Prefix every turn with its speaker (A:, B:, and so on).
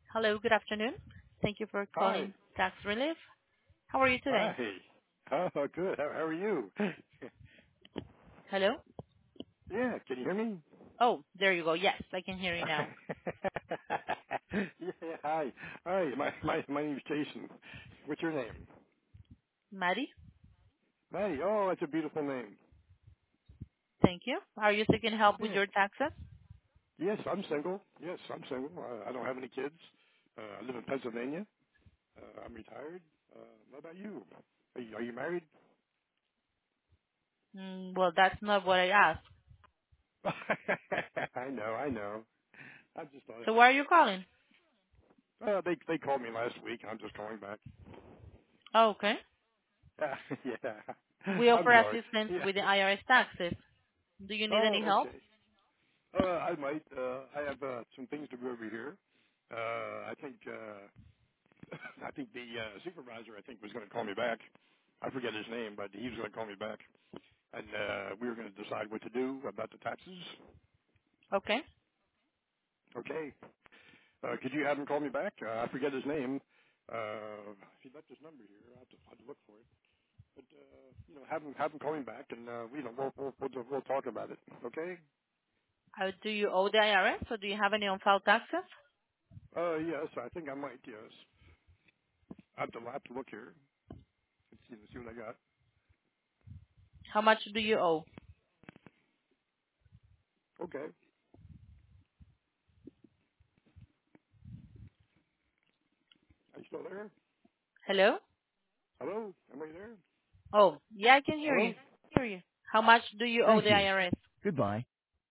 A: Hello, good afternoon. Thank you for
B: Hi.
A: calling Tax Relief. How are you
B: Hi.
A: today?
B: Oh, good. How are you?
A: Hello?
B: Yeah, can you hear me?
A: Oh, there you go. Yes, I can hear you now.
B: Yeah, hi. Hi, my name's Jason. What's your name?
A: Maddie,
B: Maddie. Oh, that's a beautiful name.
A: thank you. Are you seeking help with
B: Yeah.
A: your taxes?
B: Yes, I'm single. Yes, I'm single. I don't have any kids. I live in Pennsylvania. I'm retired. What about you? Are you married?
A: Well, that's not what I asked.
B: I know. I just thought
A: So
B: I'd
A: why are
B: ask.
A: you calling?
B: They called me last week. I'm just calling back.
A: Oh, okay.
B: Yeah.
A: We
B: I'm
A: offer
B: sorry.
A: assistance
B: Yeah.
A: with the IRS taxes. Do you need any
B: Oh,
A: help?
B: okay. I might. I have some things to go over here. I think. I think the supervisor. I think was going to call me back. I forget his name, but he was going to call me back, and we were going to decide what to do about the taxes.
A: Okay.
B: Okay. Could you have him call me back? I forget his name. He left his number here. I'll have to look for it. But have him call me back, and we'll talk about it. Okay?
A: Do you owe the IRS or do you have any on-file taxes?
B: Yes, I think I might. Yes, I have to look here and see what I got.
A: How much do you owe?
B: Okay. Are you still there?
A: Hello?
B: Hello? Am I there?
A: Oh, yeah, I can hear you.
B: Hello?
A: Hear you. How much do you owe
B: Thank
A: the
B: you.
A: IRS?
B: Goodbye.